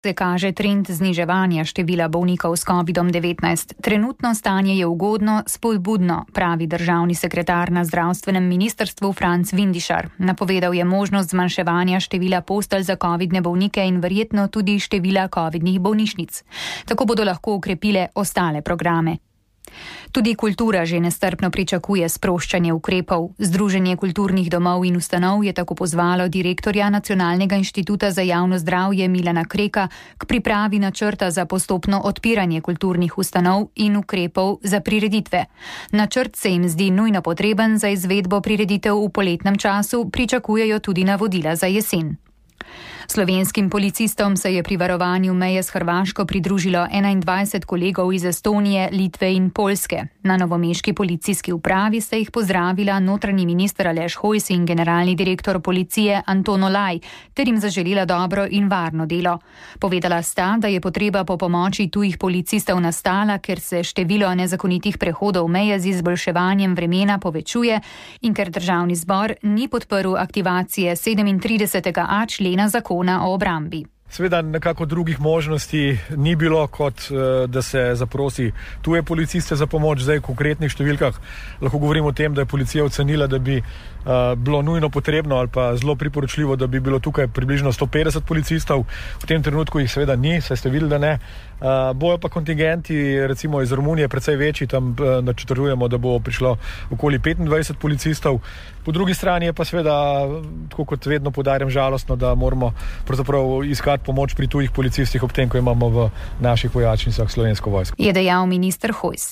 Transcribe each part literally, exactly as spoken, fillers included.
se kaže trend zniževanja števila bolnikov s kovidom devetnajst. Trenutno stanje je ugodno, spodbudno, pravi državni sekretar na zdravstvenem ministrstvu Franc Vindišar. Napovedal je možnost zmanjševanja števila postelj za covidne bolnike in verjetno tudi števila covidnih bolnišnic. Tako bodo lahko ukrepile ostale programe. Tudi kultura že nestrpno pričakuje sproščanje ukrepov. Združenje kulturnih domov in ustanov je tako pozvalo direktorja Nacionalnega inštituta za javno zdravje Milana Kreka k pripravi načrta za postopno odpiranje kulturnih ustanov in ukrepov za prireditve. Načrt se jim zdi nujno potreben za izvedbo prireditev v poletnem času, pričakujejo tudi navodila za jesen. Slovenskim policistom se je pri varovanju meje s Hrvaško pridružilo enaindvajset kolegov iz Estonije, Litve in Poljske. Na novomeški policijski upravi sta jih pozdravila notranji minister Aleš Hojs in generalni direktor policije Anton Olaj, ter jim zaželela dobro in varno delo. Povedala sta, da je potreba po pomoči tujih policistov nastala, ker se število nezakonitih prehodov meje z izboljševanjem vremena povečuje in ker državni zbor ni podprl aktivacije sedemintridesetega a člena zakona o obrambi. Seveda nekako drugih možnosti ni bilo, kot da se zaprosi tuje policiste za pomoč. Zdaj v konkretnih številkah lahko govorimo o tem, da je policija ocenila, da bi uh, bilo nujno potrebno ali pa zelo priporočljivo, da bi bilo tukaj približno sto petdeset policistov. V tem trenutku jih seveda ni, saj ste videli, da ne. Uh, bojo pa kontingenti recimo iz Romunije precej večji, tam uh, načrtujemo, da bo prišlo okoli petindvajset policistov. Po drugi strani je pa seveda, tako kot vedno poudarjam, žalostno, da moramo pravzaprav iskati pomoč pri tujih policistih ob tem, ko imamo v naših vojačnicah slovensko vojsko. Je dejal minister Hojs.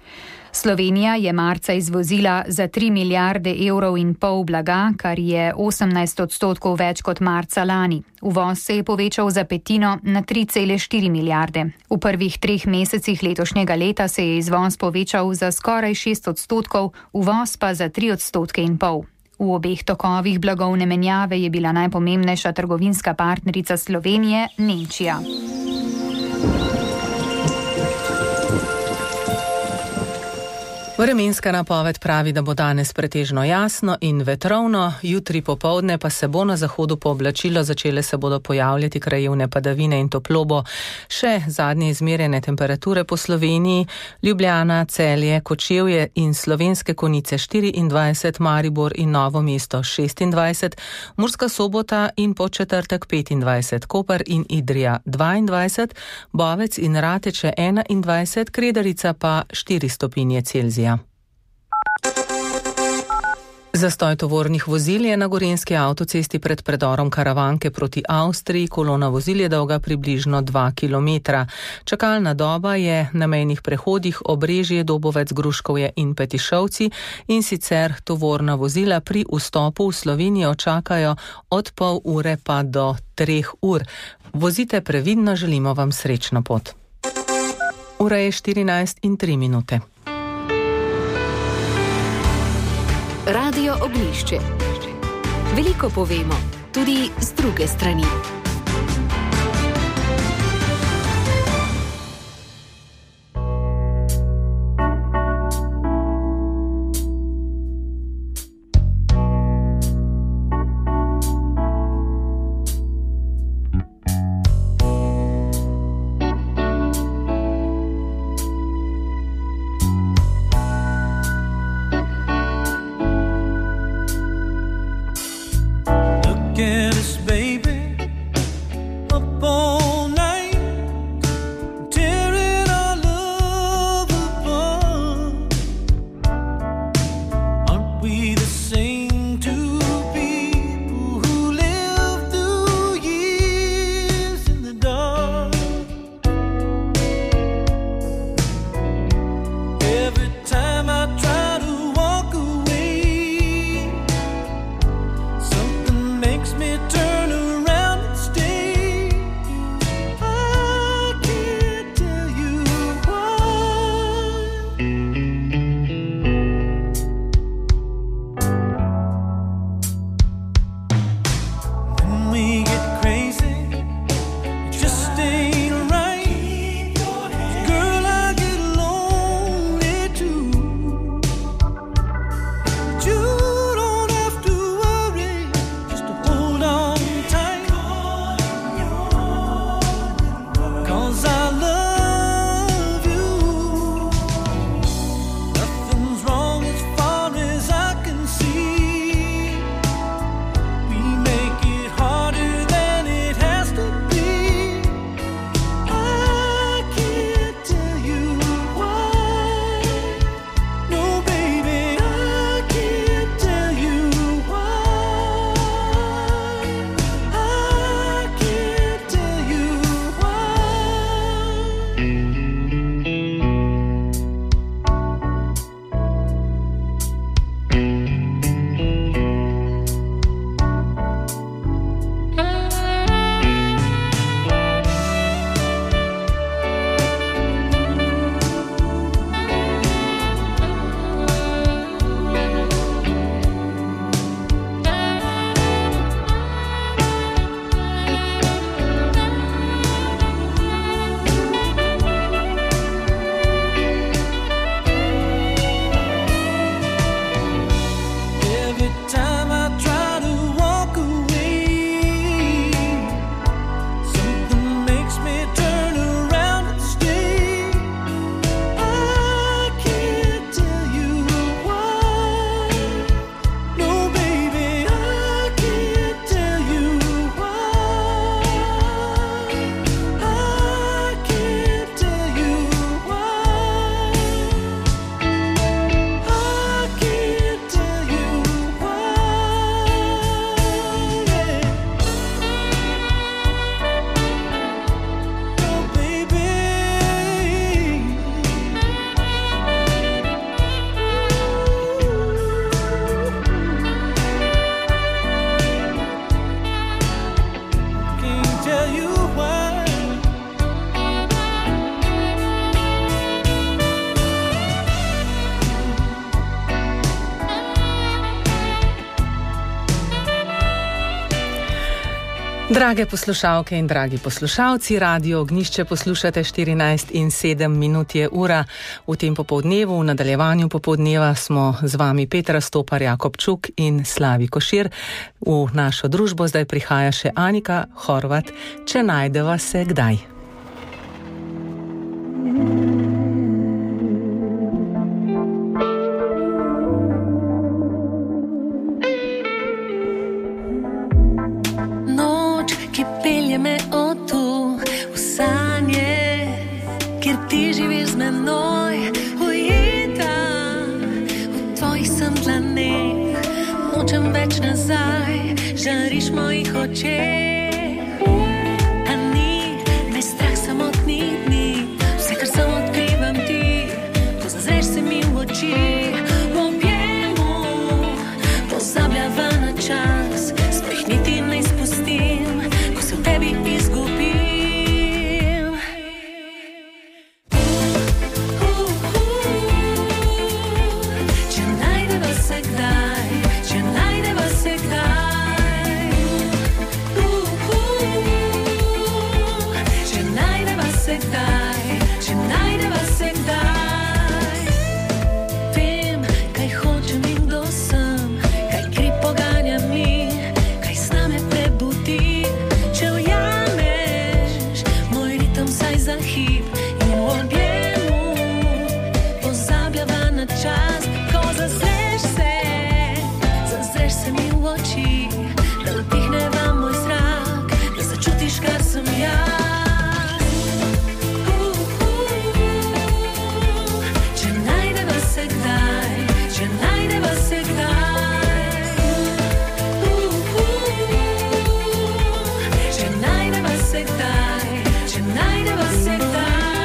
Slovenija je marca izvozila za tri milijarde evrov in pol blaga, kar je osemnajst odstotkov več kot marca lani. Uvoz se je povečal za petino na tri cele štiri milijarde. V prvih treh mesecih letošnjega leta se je izvoz povečal za skoraj šest odstotkov, uvoz pa za tri odstotke in pol. V obeh tokovih blagovne menjave je bila najpomembnejša trgovinska partnerica Slovenije Nemčija. Vremenska napoved pravi, da bo danes pretežno jasno in vetrovno, jutri popoldne pa se bo na zahodu pooblačilo, začele se bodo pojavljati krajevne padavine in toplo bo. Še zadnje izmerjene temperature po Sloveniji: Ljubljana, Celje, Kočevje in Slovenske Konjice štiriindvajset, Maribor in Novo mesto šestindvajset, Murska Sobota in Podčetrtek petindvajset, Koper in Idrija dvaindvajset, Bovec in Rateče enaindvajset, Kredarica pa štiri stopinje Celzija. Zastoj tovornih vozil je na gorenjski avtocesti pred predorom Karavanke proti Avstriji. Kolona vozil je dolga približno dva kilometra. Čakalna doba je na mejnih prehodih Obrežje, Dobovec, Gruškovje in Petišovci, in sicer tovorna vozila pri vstopu v Slovenijo čakajo od pol ure pa do treh ur. Vozite previdno, želimo vam srečno pot. Ura je štirinajst in tri minute. Radio Oglišče. Veliko povemo, tudi z druge strani. Drage poslušalke in dragi poslušalci, Radio Ognjišče poslušate, štirinajst in sedem minut je ura. V tem popoldnevu, v nadaljevanju popoldneva smo z vami Petra Stopar, Jakob Čuk in Slavi Košir. V našo družbo zdaj prihaja še Anika Horvat, Če najdeva se kdaj. Pelje me od tu v sanje, kjer ti živiš z menoj, ujeta v tvojih sem dlaneh. Nočem več nazaj, žariš mojih očeh. A ni me strah samotnih dni, vse kar sem odkrivam ti, ko zazreš se mi v oči. V objemu pozabljava na čas, svojih niti ne izpustim, tebi izgubim. Uh, uh, uh, če najdeva se kdaj, če najdeva se kdaj. Uh, uh, če najdeva se kdaj, če najdeva se kdaj. Vem, kaj hočem in kdo sem, kaj kri poganja mi, kaj s name prebudi. Za hip in v objemu pozabljava na čas, ko zazreš se, zazreš se mi v oči, da vdihneva moj zrak, da začutiš, kar sem jaz. Uh, uh, uh, če najdeva se kdaj, če najdeva se kdaj. Uh, uh, če najdeva se kdaj, če najdeva se kdaj.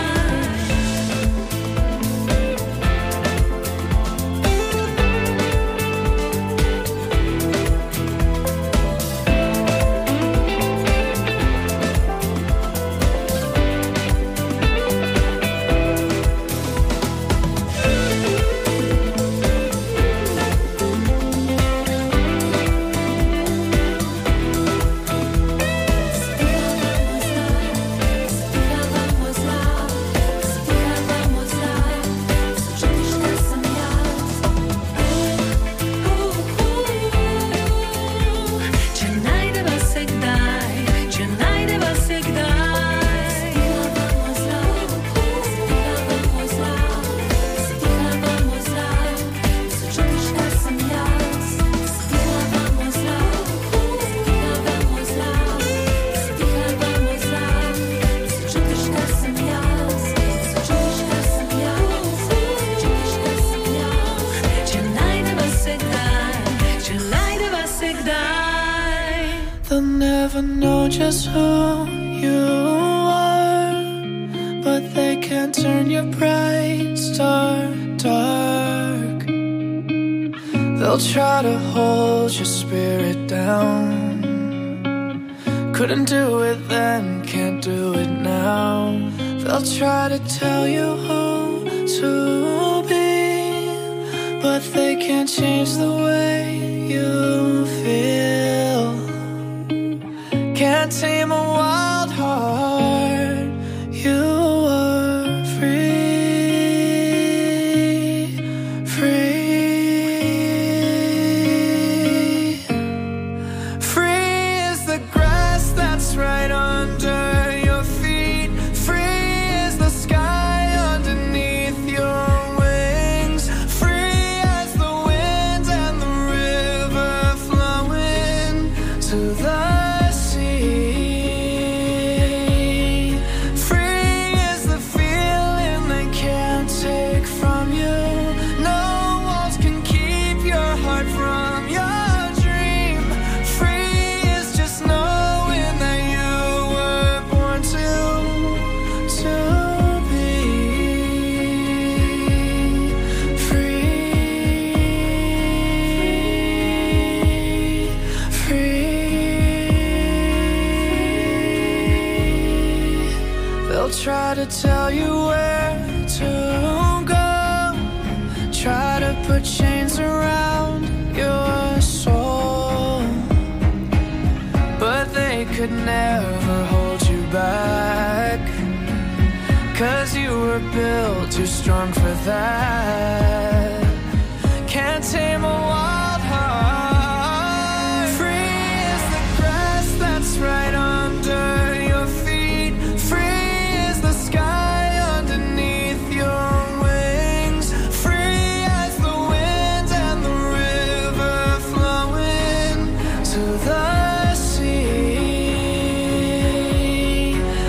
They'll never know just who you are, but they can't turn your bright star dark. They'll try to hold your spirit down. Couldn't do it then, can't do it now. They'll try to tell you who to be, but they can't change the way you feel. Can't tame a wild heart. You are free, free. Free is the grass that's right under your feet. Free is the sky underneath your wings. Free as the wind and the river flowing to the try to tell you where to go, try to put chains around your soul, but they could could never hold you back, 'cause you were built too strong for that. Can't tame a wild heart. Free is the grass that's right under your feet. Free is the sky underneath your wings. Free as the wind and the river flowing to the sea.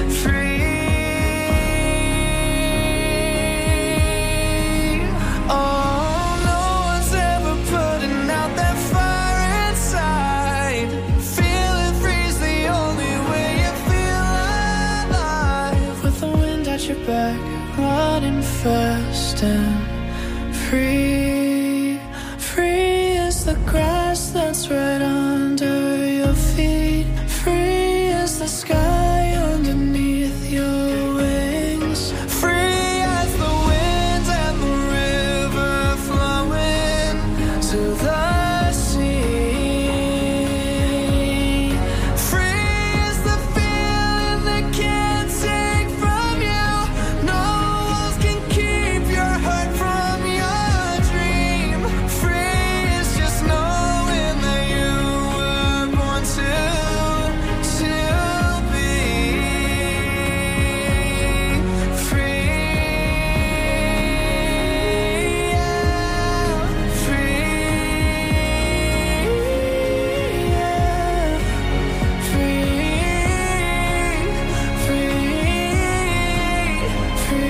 Free. Oh, no one's ever putting out that fire inside. Feeling free's the only way you feel alive. With the wind at your back, running fast and free. Free is the grass that's right under your feet. Free is the sky underneath your wings. Free as the wind and the river flowing to the sea. Free is the feeling they can't take from you. No walls can keep your heart from your dream. Free is just knowing that you were born to, to be free. Yeah. Free. Yeah. Free. Free.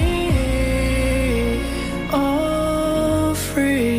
Free. Oh, free.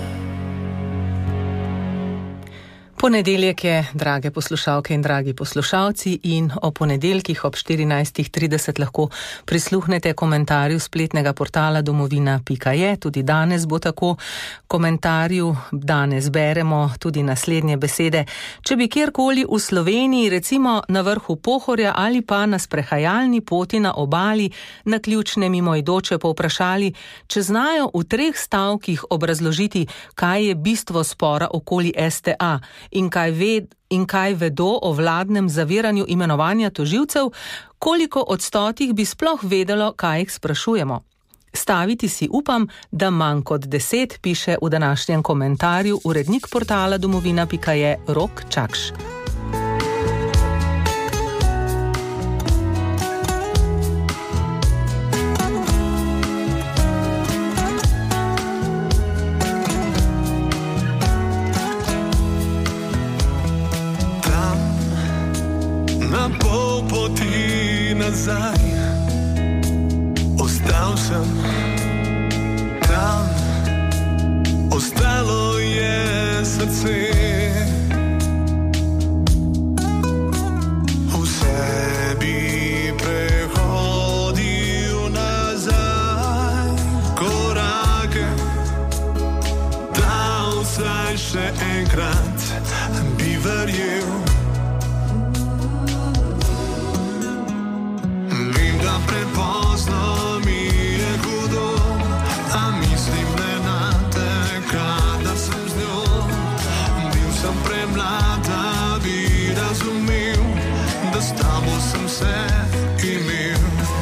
Ponedeljek je, drage poslušalke in dragi poslušalci, in o ponedeljkih ob štirinajst trideset lahko prisluhnete komentarju spletnega portala domovina pika je. Tudi danes bo tako. Komentarju danes beremo tudi naslednje besede. Če bi kjerkoli v Sloveniji, recimo na vrhu Pohorja ali pa na sprehajalni poti na obali, naključne mimoidoče povprašali, če znajo v treh stavkih obrazložiti, kaj je bistvo spora okoli S T A in kaj ve, in kaj vedo o vladnem zaviranju imenovanja tožilcev, koliko od stotih bi sploh vedelo, kaj jih sprašujemo. Staviti si upam, da manj kot deset, piše v današnjem komentarju urednik portala domovina pika je Rok Čakš. Na pol poti nazaj ostal sem tam, ostalo je srce. Vse bi prehodil nazaj, korake, da vsaj še enkrat bi verjel. Prepozno mi je hudo, a mislim ne na te, kadar sem z njo. Bil sem premlad, da bi razumel, da s tabo sem se imel.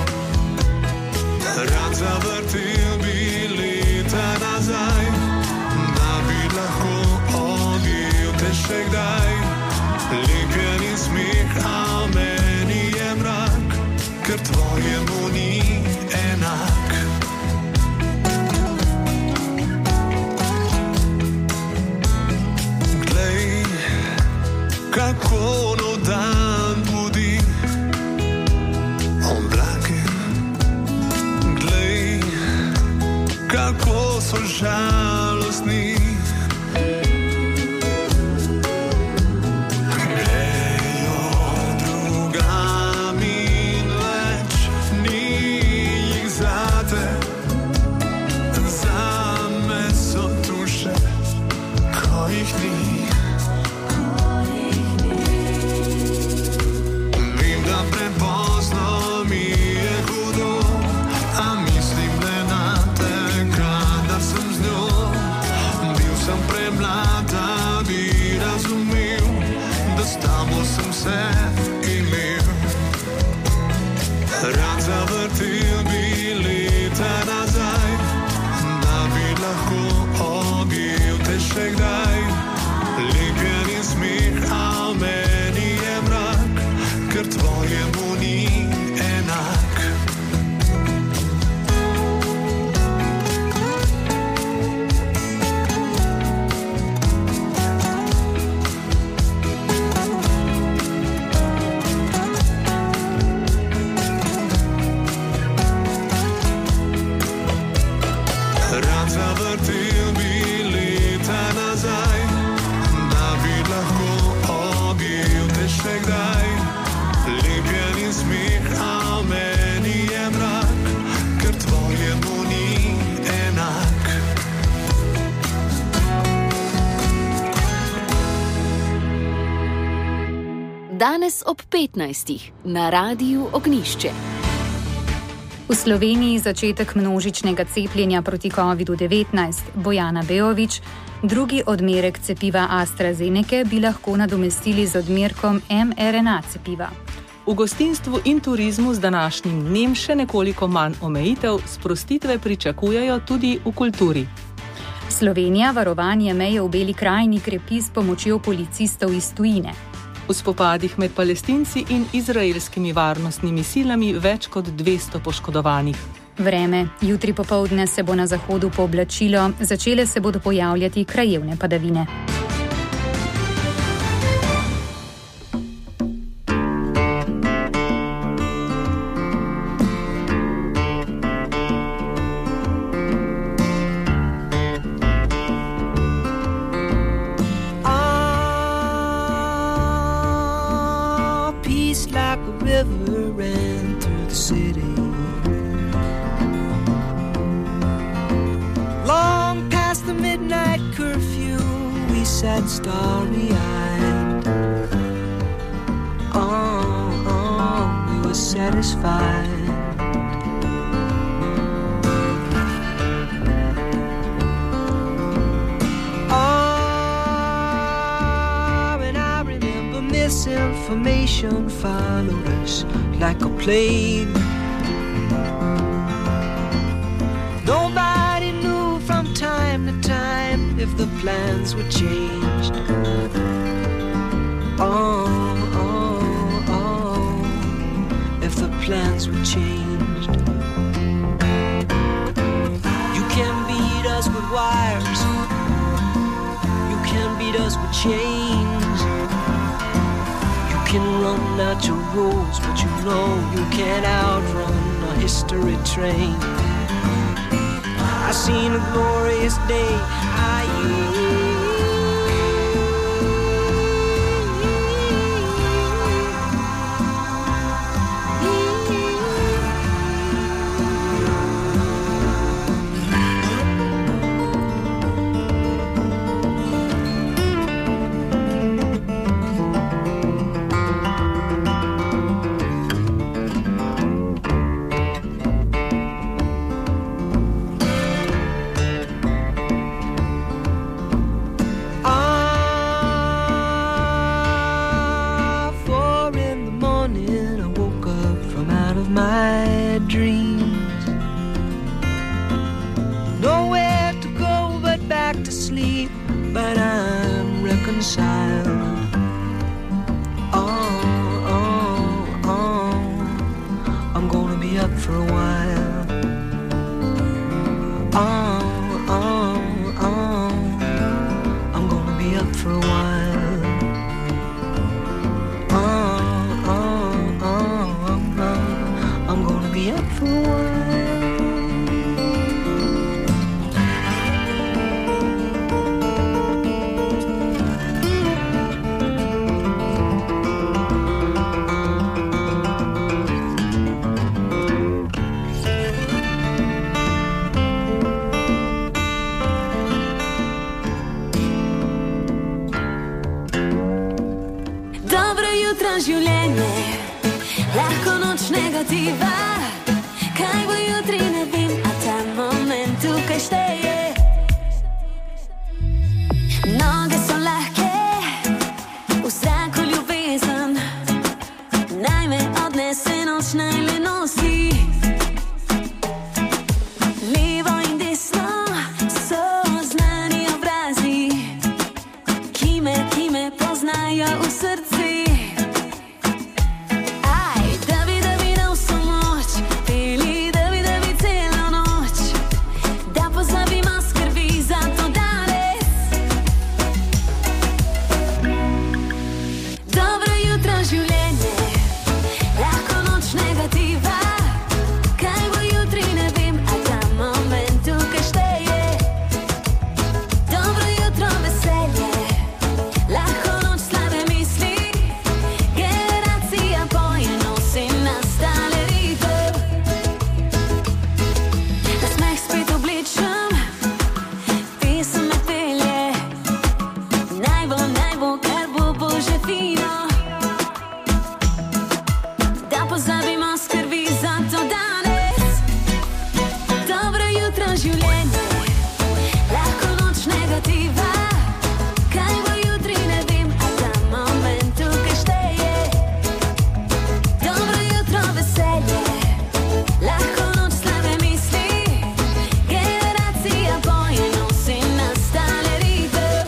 Rad zavrtel bi leta nazaj, da bi lahko objel te še kdaj. Lepen in smeh, a meni je mrak, ker tvojemu ni enak. Glej, kako nov dan budi oblake. Glej, kako so žalostni. Vem, da prepozno mi je hudo, a mislim ne na te, kadar sem z njo. Rad zavrtil bi leta nazaj, da bi lahko ogil te še kdaj. Lepljen in smeh, a meni je mrak, ker tvojemu ni enak. Rad zavrtil bi leta nazaj, da bi lahko ogil te še kdaj. Lepljen in smeh, a meni je mrak, ker tvojemu ni enak. Danes ob petnajstih na Radiu Ognjišče. V Sloveniji začetek množičnega cepljenja proti kovidu devetnajst. Bojana Beović, drugi odmerek cepiva AstraZeneca bi lahko nadomestili z odmerkom em er en a cepiva. V gostinstvu in turizmu z današnjim dnem še nekoliko manj omejitev, sprostitve pričakujejo tudi v kulturi. Slovenija varovanje meje v Beli krajini krepi s pomočjo policistov iz tujine. V spopadih med Palestinci in izraelskimi varnostnimi silami več kot dvesto poškodovanih. Vreme. Jutri popoldne se bo na zahodu pooblačilo, začele se bodo pojavljati krajevne padavine. River ran through the city. Long past the midnight curfew, we sat starry-eyed. Oh, oh, we were satisfied. Misinformation followed us like a plague. Nobody knew from time to time if the plans were changed. Oh, oh, oh, if the plans were changed. You can beat us with wires, you can beat us with chains. You can run out your rules, but you know you can't outrun a history train. I seen a glorious day. I my dreams. Nowhere to go but back to sleep, but I'm reconciled. Oh, oh, oh, I'm gonna be up for a while. Oh, oh, oh, I'm gonna be up for a while. For a while. Dobro jutro, življenje, lahko noč negativa. Kaj bo jutri, ne vem, a ta moment tukaj šteje. Noge so lahke, v zraku ljubezen, naj me odnese noč močna in le nosi. Levo in desno so znani obrazi, ki me, ki me poznajo v srci. Aj, da bi, da bi dal vso moč, peli, da bi, da bi celo noč, da pozabimo skrbi za to danes. Dobro jutro življenje, lahko noč negativa. Kaj bo jutri, ne vem, a ta moment tukaj šteje. Dobro jutro veselje, lahko noč slabe misli. Generacija poje, nosi nastale ritem. Nasmeh spet oblečem, pesem me pelje. Naj bo, naj bo, kar bo, bo že fino. Da pozabimo skrbi za to danes. Dobro jutro življenje, lahko noč negativa. Kaj bo jutri, ne vem, a ta moment tukaj šteje. Dobro jutro veselje, lahko noč slabe misli. Generacija poje, nosi nastale ritem.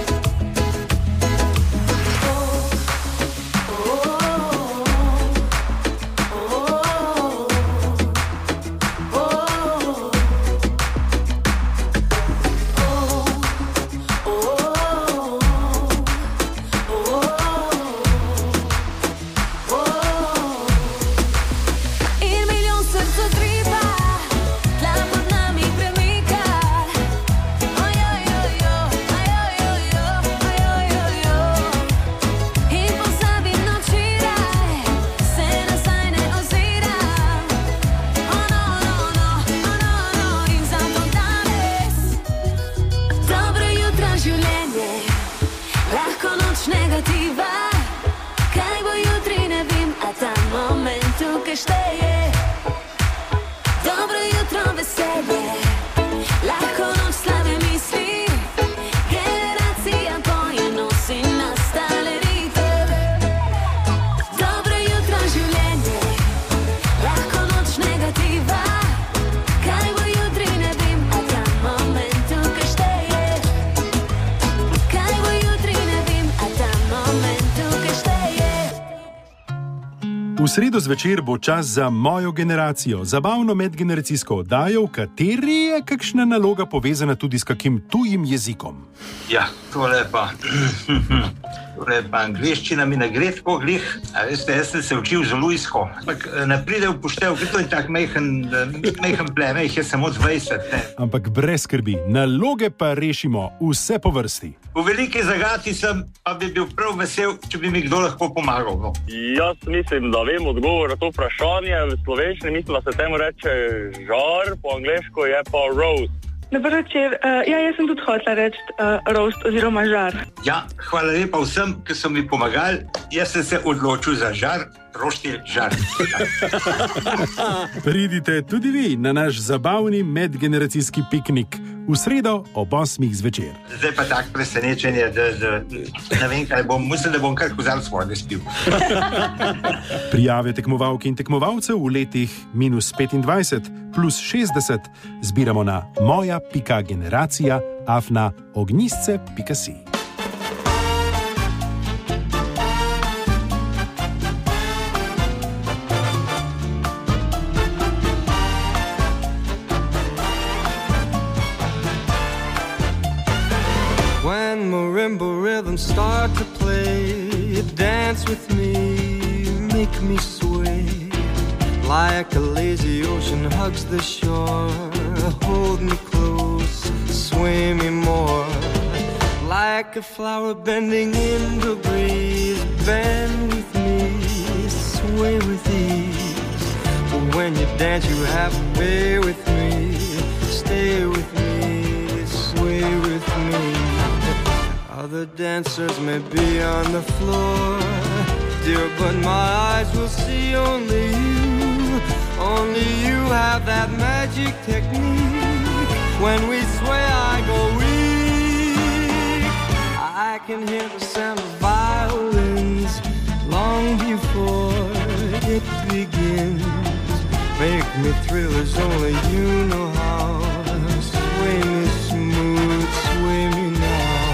In milijon src utripa, tla pod nami premika. Ojojojo, ojojojo, ojojojo. In pozabim na včeraj, se nazaj ne oziram. Ono, ono, ono, ono, in zato danes. Dobro jutro življenje, lahko noč negativa. Kaj bo jutri, ne vem, a ta moment tukaj šteje. Dobro jutro veselje, lahko noč slabe misli. Generacija poje, nosi nastale ritem. Dobro jutro življenje, lahko noč negativa. Kaj bo jutri, ne vem, a ta moment tukaj šteje. Kaj bo jutri, ne vem, a ta moment tukaj šteje. V sredo zvečer bo čas za mojo generacijo, zabavno medgeneracijsko oddajo, v kateri je kakšna naloga povezana tudi s kakim tujim jezikom. Ja, tole pa, tole pa angleščina mi ne gre tako glih. A veste, jaz sem se učil zalujsko, ampak eh, ne pride v poštev, ker to je tak mejhen, eh, mejhen pleme, jih je samo dvajset. Ne. Ampak brez skrbi, naloge pa rešimo vse po vrsti. V veliki zagati sem, pa bi bil prav vesel, če bi mi kdo lahko pomagal. No. Jaz mislim, da vem odgovor na to vprašanje. V slovenščini mislim, da se temu reče žar, po angleško je pa roast. Dober večer. Uh, ja, jaz sem tudi hotela reči uh, roast oziroma žar. Ja, hvala lepa vsem, ki so mi pomagali. Jaz sem se odločil za žar, roštilj žar. Pridite tudi vi na naš zabavni medgeneracijski piknik v sredo ob osmih zvečer. Zdaj pa tak presenečenje, da, da ne vem kaj bom, mislim, da bom kar kozarec vode spil. Prijave tekmovalk in tekmovalcev v letih minus petindvajset plus šestdeset zbiramo na moja pika generacija afna ognjisce pika si. When marimba rhythms start to play, dance with me, make me sway. Like a lazy ocean hugs the shore, hold me close, sway me more. Like a flower bending in the breeze, bend with me, sway with ease. But when you dance you have to be with me, stay with me, sway with me. Other dancers may be on the floor, dear, but my eyes will see only you. Only you have that magic technique. When we sway I go weak. I can hear the sound of violins long before it begins. begins. Make me thrill as only you know how. Sway me smooth, sway me now.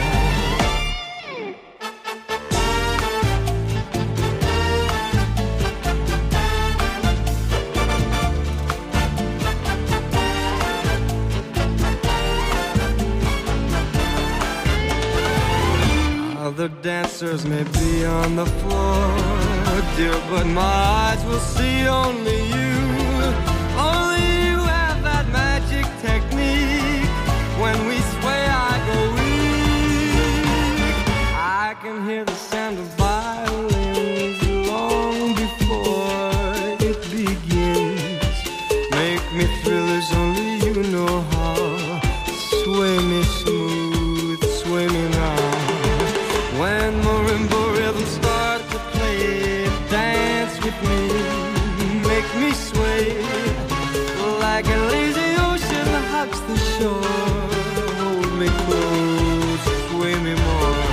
Other dancers may be on the floor, dear, but my eyes will see only you. Only you have that magic technique. When we sway, I go weak. I can hear the sound of violins long before it begins. Make me thrill as only you know how. Sway me smooth, sway me now. When marimba rhythms start to play, dance with me, make me sway. Like a lazy ocean hugs the shore. Hold me close, sway me more.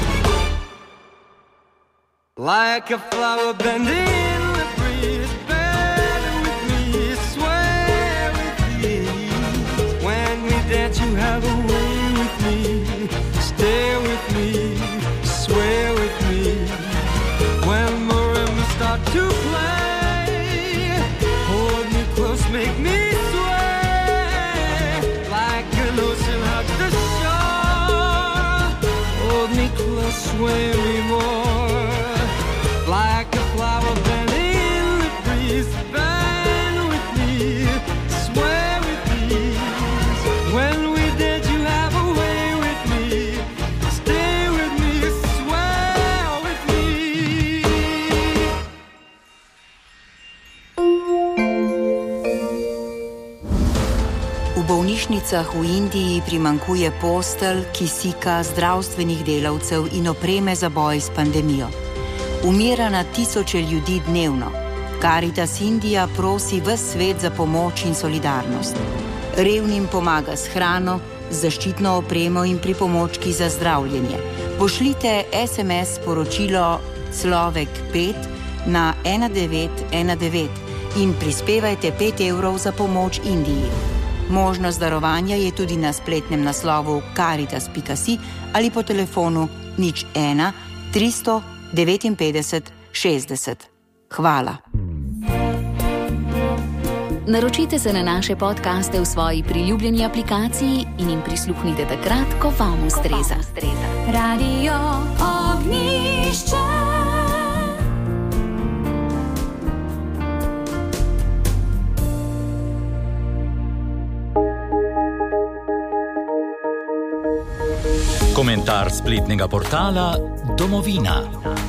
Like a flower bending in the breeze, bend with me, sway with me. When we dance you have a way with me. Stay with me, sway with me. When marimbas start to play, hold me close, make me sway. Like an ocean hugs the shore. Hold me close, sway me more. Like a flower bending in the breeze, bend with me, sway with me. When we did, you have a way with me. Stay with me, sway with me. V bolnišnicah v Indiji primanjkuje postelj, kisika, zdravstvenih delavcev in opreme za boj s pandemijo. Umira na tisoče ljudi dnevno. Caritas Indija prosi ves svet za pomoč in solidarnost. Revnim pomaga s hrano, zaščitno opremo in pripomočki za zdravljenje. Pošljite es em es sporočilo Človek pet na ena devet ena devet in prispevajte pet evrov za pomoč Indiji. Možnost darovanja je tudi na spletnem naslovu caritas pika si ali po telefonu nič ena tristo devetinpetdeset šestdeset. Hvala. Naročite se na naše podcaste v svoji priljubljeni aplikaciji in jim prisluhnite takrat, ko vam ustreza. Radio Ognišče. Komentar spletnega portala Domovina.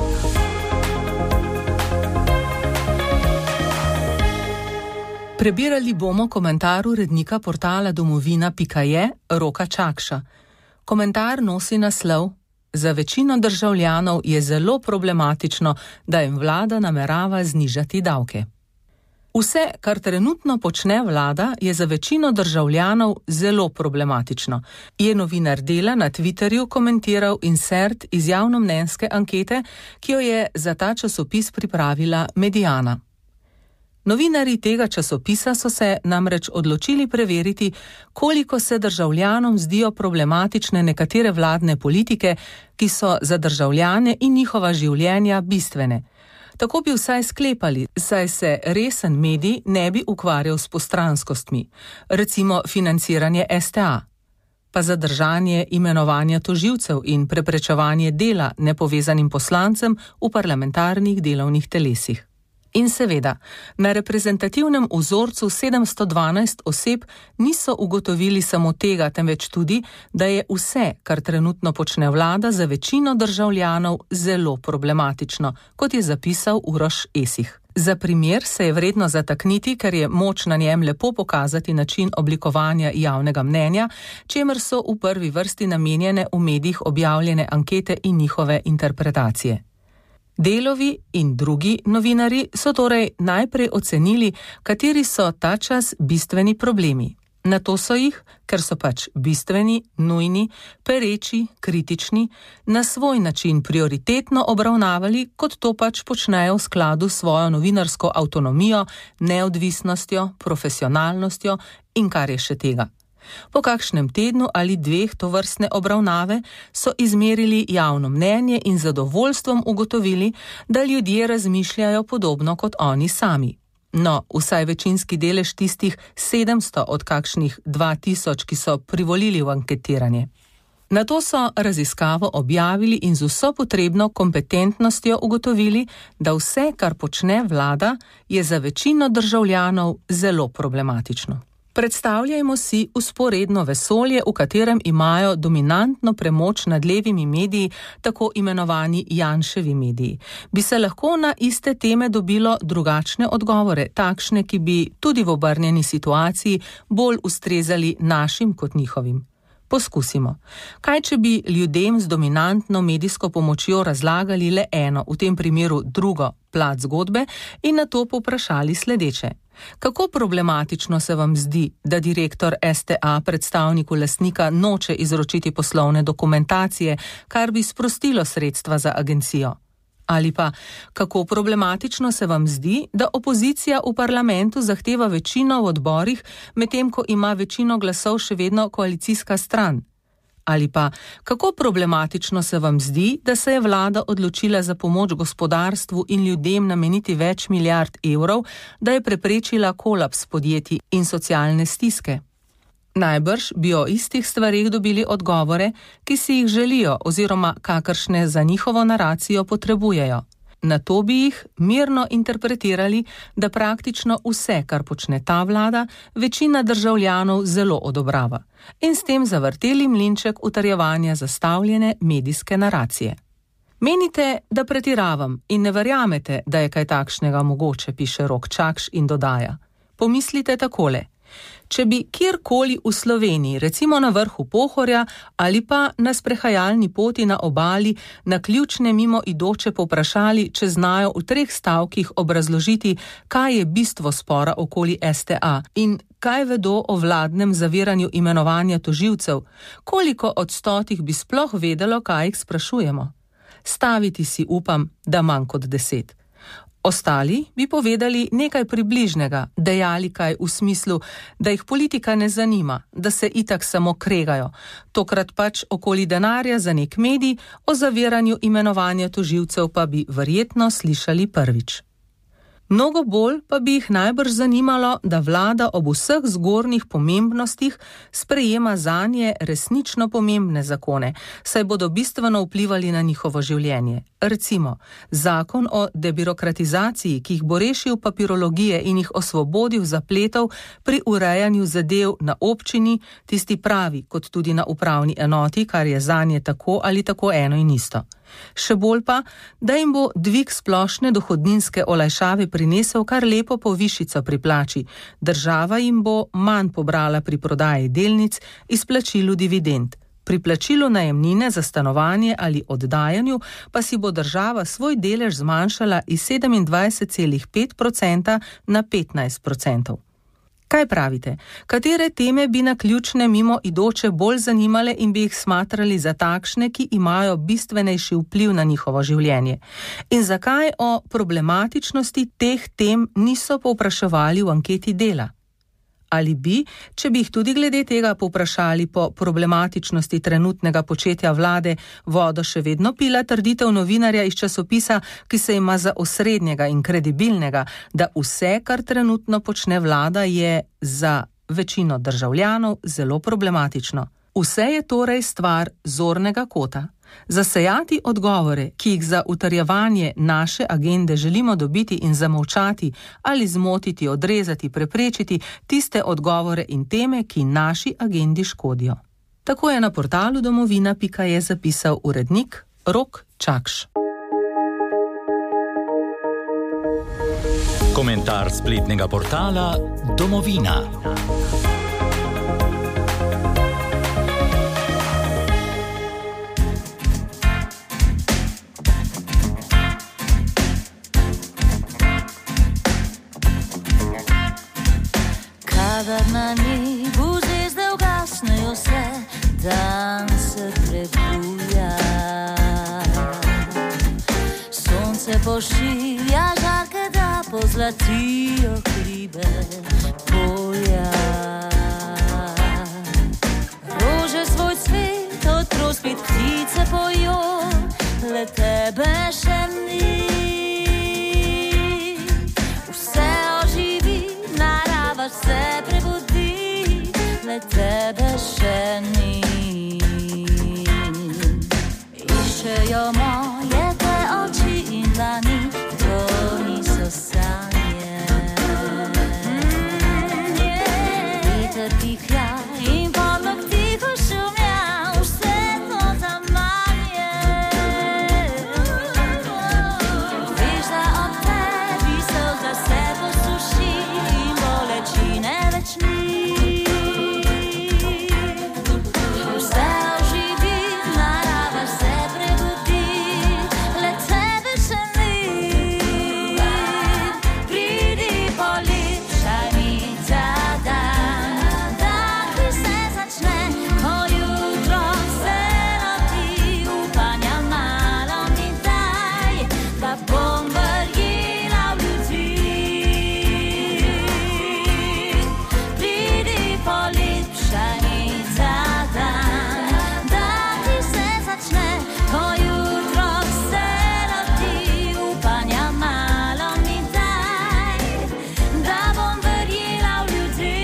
Prebirali bomo komentar urednika portala domovina pika je Roka Čakša. Komentar nosi naslov: Za večino državljanov je zelo problematično, da jim vlada namerava znižati davke. Vse, kar trenutno počne vlada, je za večino državljanov zelo problematično, je novinar Dela na Twitterju komentiral insert iz javnomnenjske ankete, ki jo je za ta časopis pripravila Mediana. Novinarji tega časopisa so se namreč odločili preveriti, koliko se državljanom zdijo problematične nekatere vladne politike, ki so za državljane in njihova življenja bistvene. Tako bi vsaj sklepali, saj se resen medij ne bi ukvarjal s postranskostmi, recimo financiranje es te a, pa zadržanje imenovanja tožilcev in preprečevanje dela nepovezanim poslancem v parlamentarnih delovnih telesih. In seveda, na reprezentativnem vzorcu sedemsto dvanajst oseb niso ugotovili samo tega, temveč tudi, da je vse, kar trenutno počne vlada, za večino državljanov zelo problematično, kot je zapisal Uroš Esih. Za primer se je vredno zatakniti, ker je moč na njem lepo pokazati način oblikovanja javnega mnenja, čemer so v prvi vrsti namenjene v medijih objavljene ankete in njihove interpretacije. Delovi in drugi novinari so torej najprej ocenili, kateri so ta čas bistveni problemi. Na to so jih, ker so pač bistveni, nujni, pereči, kritični, na svoj način prioritetno obravnavali, kot to pač počnejo v skladu s svojo novinarsko avtonomijo, neodvisnostjo, profesionalnostjo in kar je še tega. Po kakšnem tednu ali dveh tovrstne obravnave so izmerili javno mnenje in z zadovoljstvom ugotovili, da ljudje razmišljajo podobno kot oni sami. No, vsaj večinski delež tistih sedemsto od kakšnih dva tisoč, ki so privolili v anketiranje. Nato so raziskavo objavili in z vso potrebno kompetentnostjo ugotovili, da vse, kar počne vlada, je za večino državljanov zelo problematično. Predstavljajmo si vzporedno vesolje, v katerem imajo dominantno premoč nad levimi mediji, tako imenovani Janševi mediji. Bi se lahko na iste teme dobilo drugačne odgovore, takšne, ki bi tudi v obrnjeni situaciji bolj ustrezali našim kot njihovim? Poskusimo. Kaj, če bi ljudem z dominantno medijsko pomočjo razlagali le eno, v tem primeru drugo, plat zgodbe in na to povprašali sledeče? Kako problematično se vam zdi, da direktor S T A predstavniku lastnika noče izročiti poslovne dokumentacije, kar bi sprostilo sredstva za agencijo? Ali pa, kako problematično se vam zdi, da opozicija v parlamentu zahteva večino v odborih, medtem ko ima večino glasov še vedno koalicijska stran? Ali pa, kako problematično se vam zdi, da se je vlada odločila za pomoč gospodarstvu in ljudem nameniti več milijard evrov, da je preprečila kolaps podjetij in socialne stiske? Najbrž bi o istih stvareh dobili odgovore, ki si jih želijo oziroma kakršne za njihovo naracijo potrebujejo. Na to bi jih mirno interpretirali, da praktično vse, kar počne ta vlada, večina državljanov zelo odobrava in s tem zavrteli mlinček utrjevanja zastavljene medijske naracije. Menite, da pretiravam in ne verjamete, da je kaj takšnega mogoče, piše Rok Čakš in dodaja. Pomislite takole. Če bi kjerkoli v Sloveniji, recimo na vrhu Pohorja ali pa na sprehajalni poti na obali, na ključne mimoidoče povprašali, če znajo v treh stavkih obrazložiti, kaj je bistvo spora okoli S T A in kaj vedo o vladnem zaviranju imenovanja tožilcev, koliko od stotih bi sploh vedelo, kaj jih sprašujemo? Staviti si upam, da manj kot deset. Ostali bi povedali nekaj približnega, dejali kaj v smislu, da jih politika ne zanima, da se itak samo kregajo, tokrat pač okoli denarja za nek medij, o zaviranju imenovanja tožilcev pa bi verjetno slišali prvič. Mnogo bolj pa bi jih najbrž zanimalo, da vlada ob vseh zgornjih pomembnostih sprejema zanje resnično pomembne zakone, saj bodo bistveno vplivali na njihovo življenje. Recimo, zakon o debirokratizaciji, ki jih bo rešil papirologije in jih osvobodil zapletov pri urejanju zadev na občini, tisti pravi, kot tudi na upravni enoti, kar je zanje tako ali tako eno in isto. Še bolj pa, da jim bo dvig splošne dohodninske olajšave prinesel kar lepo povišico pri plači, država jim bo manj pobrala pri prodaji delnic, izplačilu dividend. Pri plačilu najemnine za stanovanje ali oddajanju pa si bo država svoj delež zmanjšala iz sedemindvajset celih pet odstotka na petnajst odstotkov. Kaj pravite? Katere teme bi na ključne mimoidoče bolj zanimale in bi jih smatrali za takšne, ki imajo bistvenejši vpliv na njihovo življenje? In zakaj o problematičnosti teh tem niso povpraševali v anketi Dela? Ali bi, če bi jih tudi glede tega povprašali po problematičnosti trenutnega početja vlade, vodo še vedno pila trditev novinarja iz časopisa, ki se ima za osrednjega in kredibilnega, da vse, kar trenutno počne vlada, je za večino državljanov zelo problematično. Vse je torej stvar zornega kota. Zasejati odgovore, ki jih za utrjevanje naše agende želimo dobiti in zamolčati ali zmotiti, odrezati, preprečiti tiste odgovore in teme, ki naši agendi škodijo. Tako je na portalu domovina pika je zapisal urednik Rok Čakš. Komentar spletnega portala Domovina. Cada nebu Svetlo se, dan se prebuja. Sonce pošilja žarke, da pozlatijo hribe polja. Rože svoj cvet odprospit, ptice pojo, le tebe še ni. Vse oživi, narava se prebudi, le tebe še ni. Iščejo moje te oči in dlani, to niso sanje. Viter pihlja in podlog tiho šumja, vse to zamanje. Veš, da ob tebi solza se posuši in bolečine več ni. Vse oživi, narava se prebudi, le tebe še ni. Pridi, polepšaj mi ta dan, dan, ki se začne, ko jutro se rodi, upanja malo mi daj, da bom verjela v ljudi. Pridi, polepšaj mi ta dan, dan, ki se začne, ko jutro se rodi, upanja malo mi daj, da bom verjela v ljudi.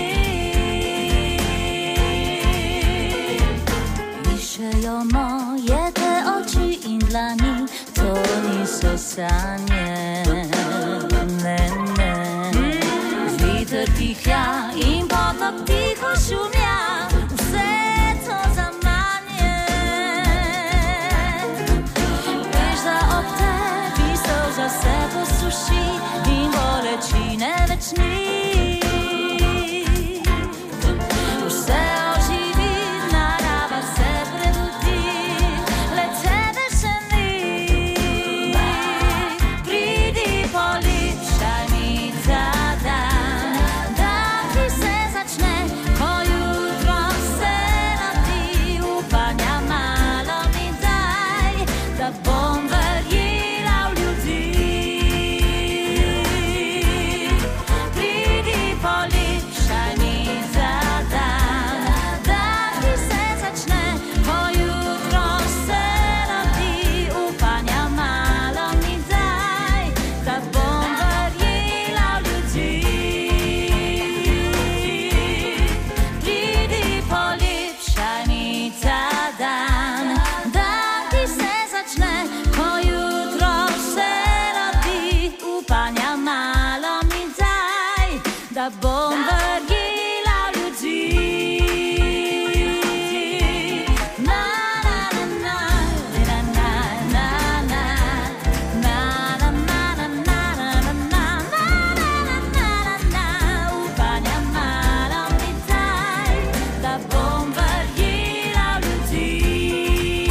Iščejo moje te oči in dlani, to niso sanje. Ne, ne. Viter pihlja in potok tiho šumja, vse to zamanje. Veš, da ob tebi solza se posuši in bolečine več ni. Vse oživi, narava se prebudi, le tebe še ni. Pridi, polepšaj mi ta dan, dan, ki se začne, ko jutro se rodi, upanja malo mi daj, da bom verjela v ljudi. Pridi, polepšaj mi ta dan, dan, ki se začne, ko jutro se rodi, upanja malo mi daj, da bom verjela v ljudi. Pridi, polepšaj mi ta dan, dan, ki se začne, ko jutro se rodi, upanja malo mi daj, da bom verjela v ljudi. Na, na, na, na, na, na, na, na, na, na, na, na, na, na, na, na, na, na, upanja malo mi daj, da bom verjela v ljudi.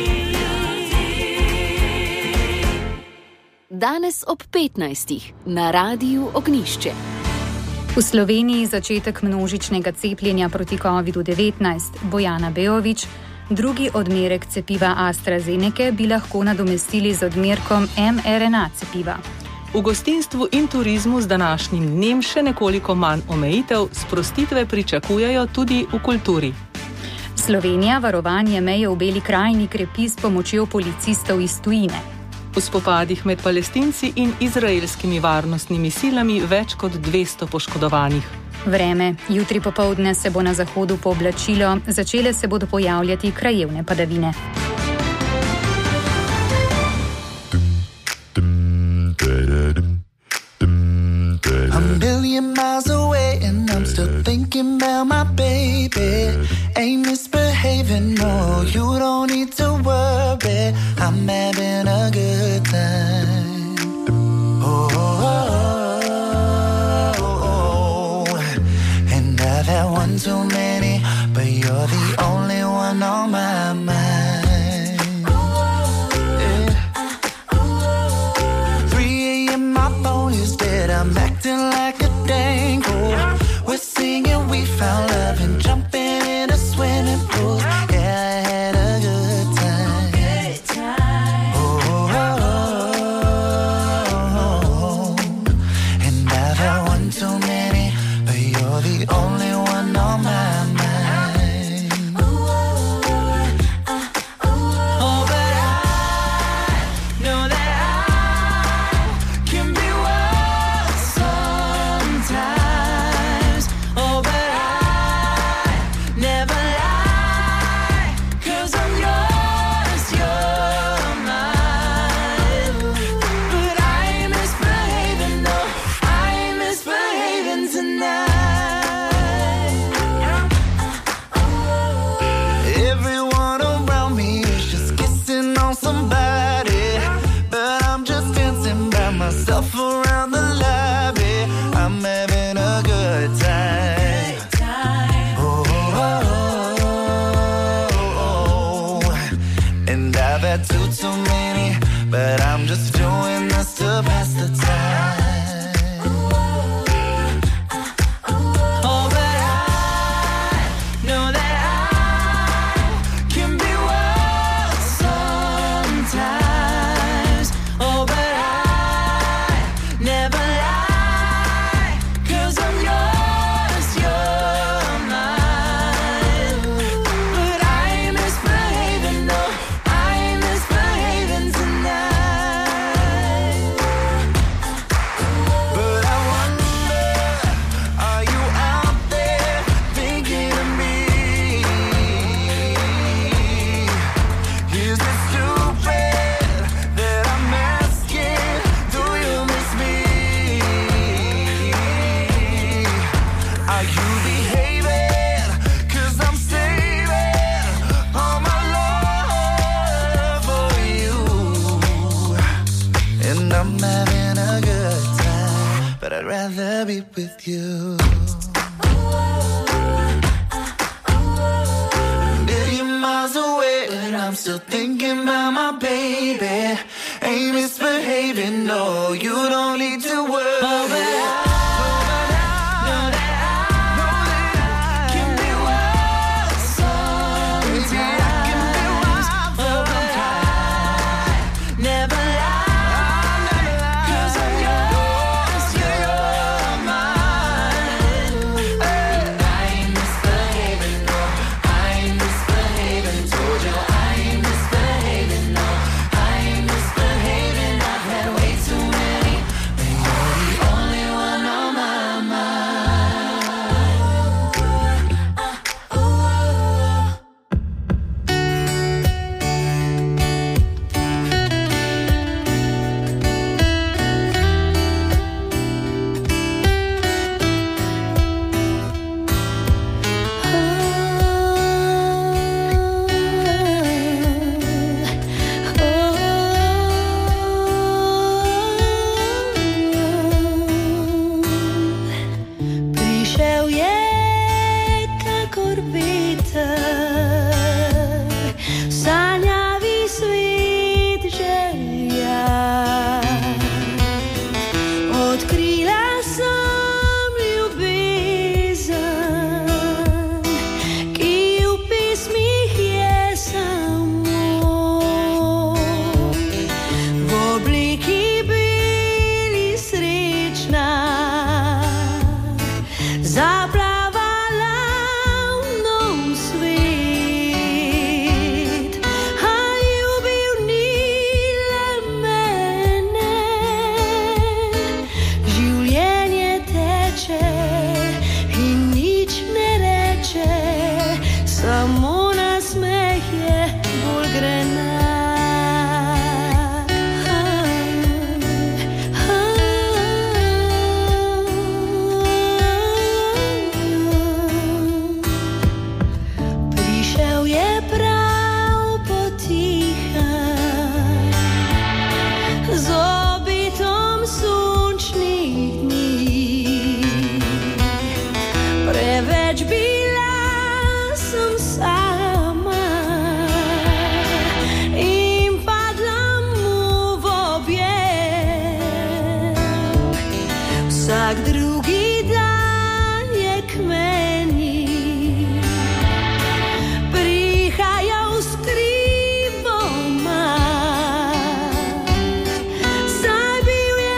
Danes ob petnajstih na Radiu Ognjišče. V Sloveniji začetek množičnega cepljenja proti kovidu devetnajst. Bojana Beović, drugi odmerek cepiva AstraZeneca bi lahko nadomestili z odmerkom em er en a cepiva. V gostinstvu in turizmu z današnjim dnem še nekoliko manj omejitev, sprostitve pričakujejo tudi v kulturi. Slovenija varovanje meje v Beli krajini krepi s pomočjo policistov iz tujine. V spopadih med Palestinci in izraelskimi varnostnimi silami več kot dvesto poškodovanih. Vreme. Jutri popoldne se bo na zahodu pooblačilo, začele se bodo pojavljati krajevne padavine. A million miles away and I'm still thinking about my baby. Ain't misbehaving, no, you don't need to worry. I'm having a good time. Oh, oh, oh, oh, oh. And I've had one too many, but you're the only one on my mind. Everyone around me is just kissing on somebody, but I'm just dancing by myself around the lobby. I'm having a good time. Oh, oh, oh, oh. And I've had too, too many, but I'm just doing this to pass the time. Be with you. Million miles away, but I'm still thinking about my baby. Ain't misbehaving, no, you don't need to worry. Oh, but I know that I, know that I can be wild sometimes. Baby, I can be wild sometimes. Oh, but I never lie.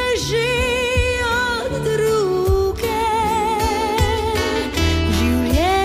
Juliet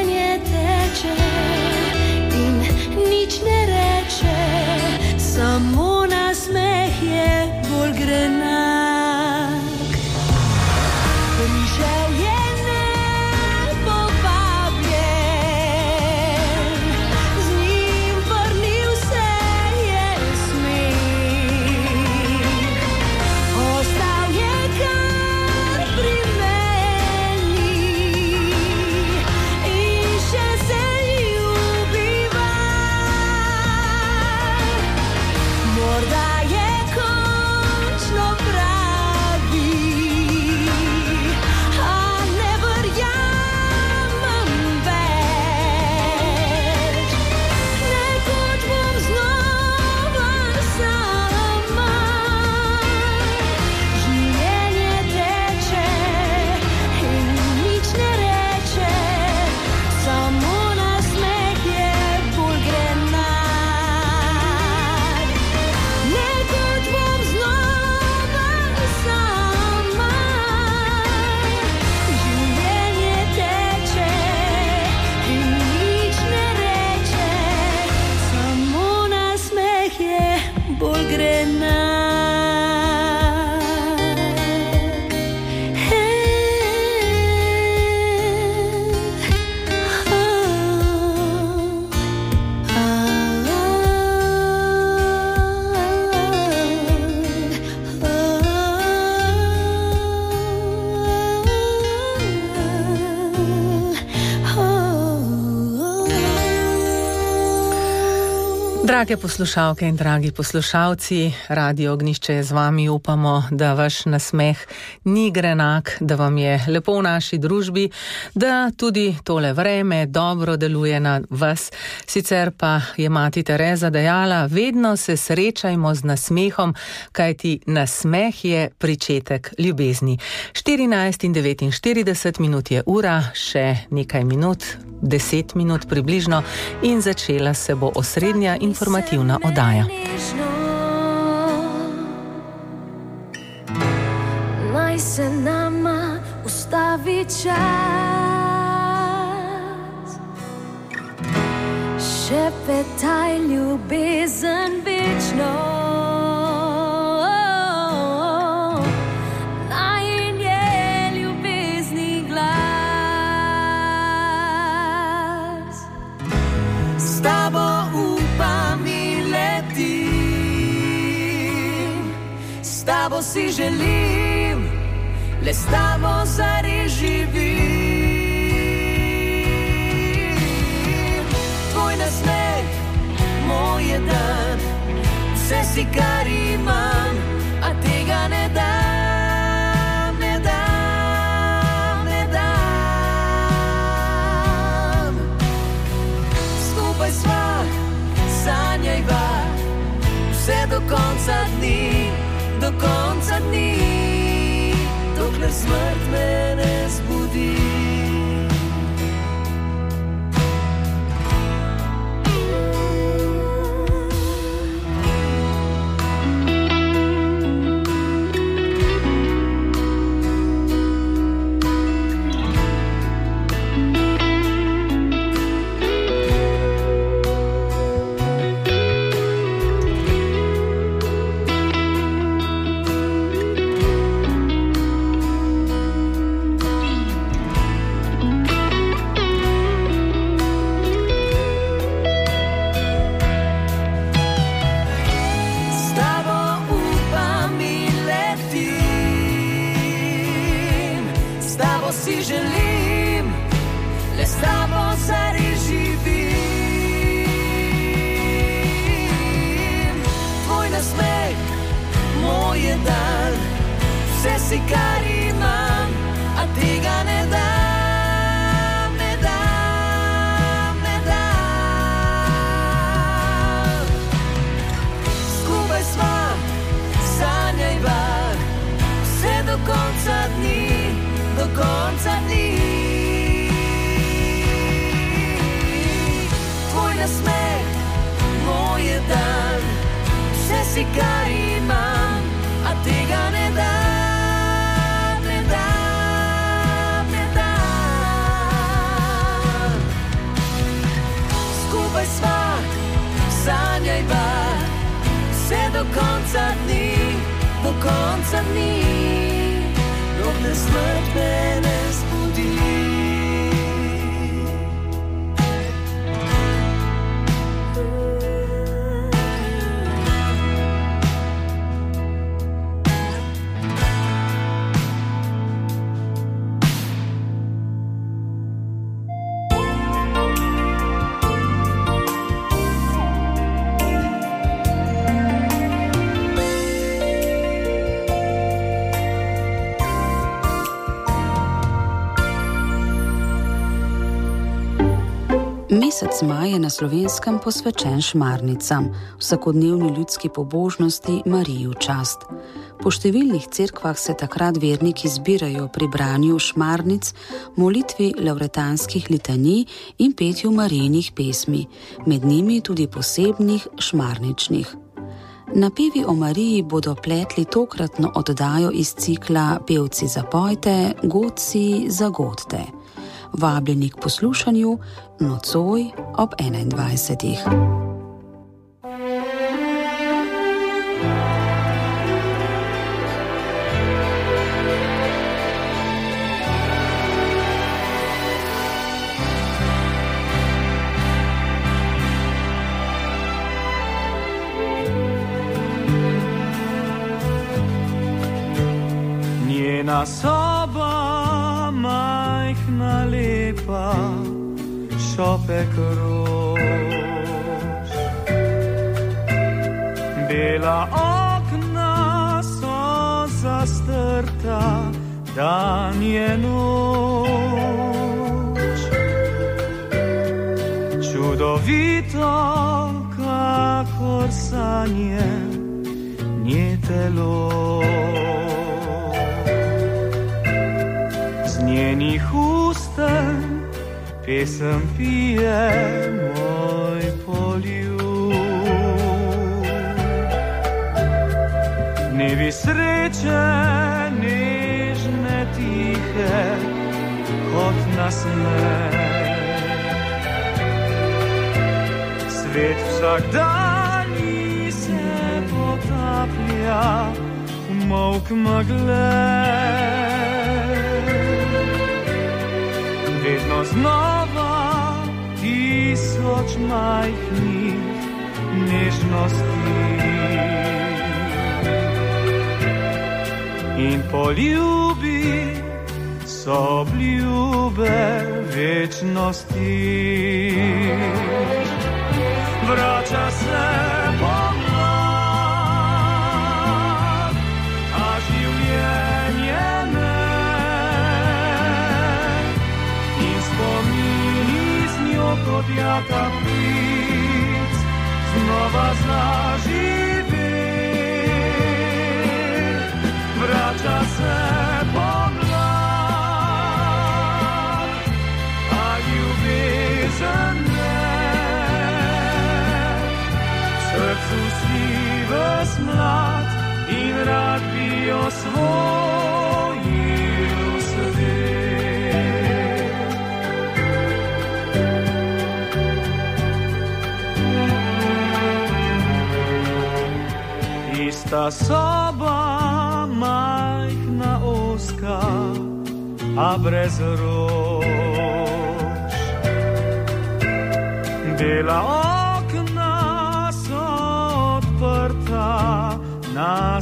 Drage poslušalke in dragi poslušalci, Radio Ognjišče je z vami. Upamo, da vaš nasmeh ni grenak, da vam je lepo v naši družbi, da tudi tole vreme dobro deluje na vas. Sicer pa je mati Tereza dejala, vedno se srečajmo z nasmehom, kajti nasmeh je pričetek ljubezni. štirinajst in devetinštirideset minut je ura, še nekaj minut, deset minut približno in začela se bo osrednja informativna oddaja. Naj se nama ustavi čas, šepetaj ljubezen večno. Najin je ljubezni glas, s tabo upam in letim, s tabo si želim, le s tabo zares živim. Tvoj nasmeh, moj je dan, vse si kar imam, a tega ne dam, ne dam, ne dam. Skupaj sva, sanjajva, vse do konca dni, do konca dni, dokler smrt me ne zbudi. Si kar imam, a tega ne dam, ne dam, ne dam. Skupaj sva, sanjajva, vse do konca dni, do konca dni. Tvoj nasmeh, moj je dan, vse si kar imam, a tega ne dam. Sva, sanjajva, vse do konca dni, do konca dni, dokler smrt me ne zbudi. Mesec maj je na Slovenskem posvečen šmarnicam, vsakodnevni ljudski pobožnosti Mariji v čast. Po številnih cerkvah se takrat verniki zbirajo pri branju šmarnic, molitvi lavretanskih litanij in petju Marijinih pesmi, med njimi tudi posebnih šmarničnih. Napevi o Mariji bodo pletli tokratno oddajo iz cikla Pevci zapojte, godci zagodte. Vabljeni k poslušanju nocoj ob enaindvajsetih. Njena soba majhna lepa, šopek rož, Bela okna so zastrta, dan je noč. Čudovito, kakor sanje, nje telo. Z njenih usten pesem pije moj poljub. Dnevi sreče, nežne, tihe, kot nasmeh. Svet vsakdanji se potaplja v molk megle. Vedno znova tisoč majhnih nežnosti in poljubi so obljube večnosti. Vrača se pomlad, a življenje ne, in spomini z njo kot jaka ptic znova zaživi. Vrača se pomlad, a ljubezen ne, v srcu si ves mlad in rad bi osvojil svet. Ista soba, majhna, ozka, a brez rož. Bela okna so odprta na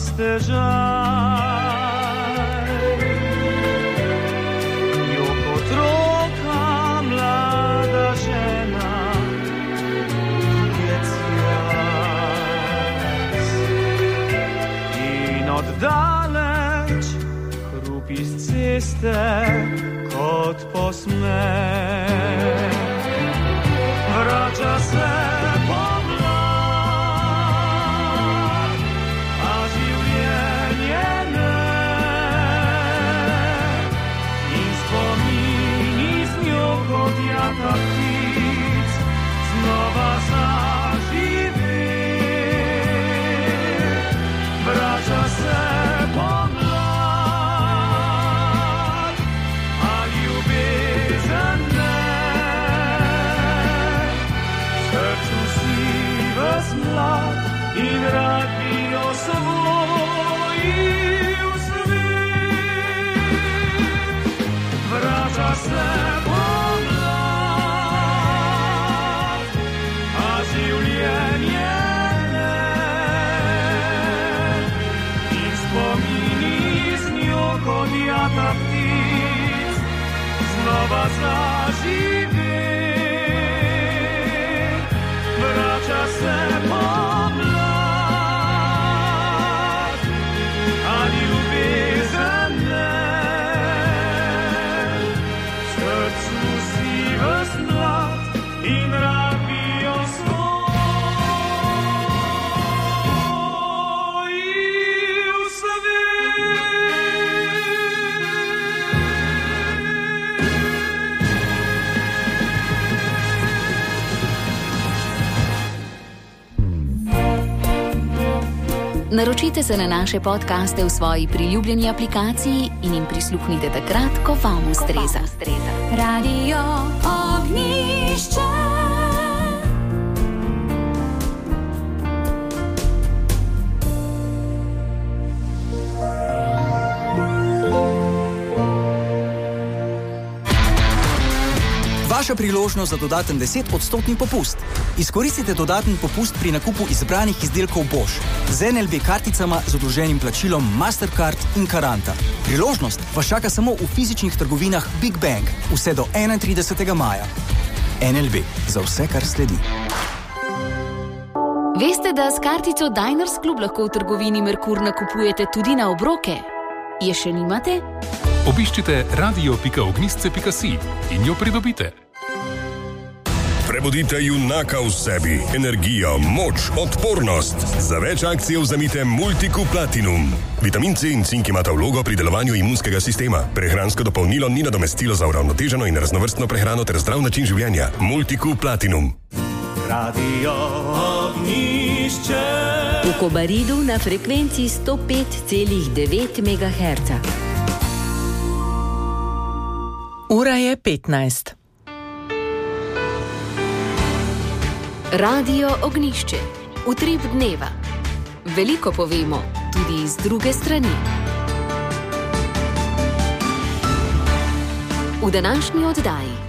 stežaj. Jok otroka, mlada žena, je cjaz. In oddaleč hrupi z ceste kot posmeh. Vrača se pomlad, a življenje ne, in spomini z njo kot jaka ptic znova zaživi. Vrača se pomlad, a ljubezen ne, v srcu si ves mlad in rad bi osvojil svet. Vrača se pomlad, a življenje ne, in spomini z njo kot jaka ptic znova zaživi. Vrača se pomlad, a ljubezen ne, v srcu si ves mlad in rad bi osvojil svet. Naročite se na naše podcaste v svoji priljubljeni aplikaciji in jim prisluhnite takrat, ko vam ustreza. Radio Ognjišče. Vaša priložnost za dodaten deset odstotni popust. Izkoristite dodaten popust pri nakupu izbranih izdelkov Bosch z N L B karticama z odloženim plačilom Mastercard in Karanta. Priložnost vas čaka samo v fizičnih trgovinah Big Bang vse do enaintridesetega maja. N L B za vse, kar sledi. Veste, da s kartico Diners Club lahko v trgovini Merkur nakupujete tudi na obroke? Je še nimate? Obiščite radio pika ognjišče pika si in jo pridobite. Prebudite junaka v sebi, energijo, moč, odpornost. Za več akcij vzemite Multiku Platinum. Vitamin C in cink imata vlogo pri delovanju imunskega sistema. Prehransko dopolnilo ni nadomestilo za uravnoteženo in raznovrstno prehrano ter zdrav način življenja. Multiku Platinum. Radio Ognjišče. V Kobaridu na frekvenci sto pet celih devet megaherca. Ura je petnajst. Radio Ognjišče. Utrip dneva. Veliko povemo, tudi z druge strani. V današnji oddaji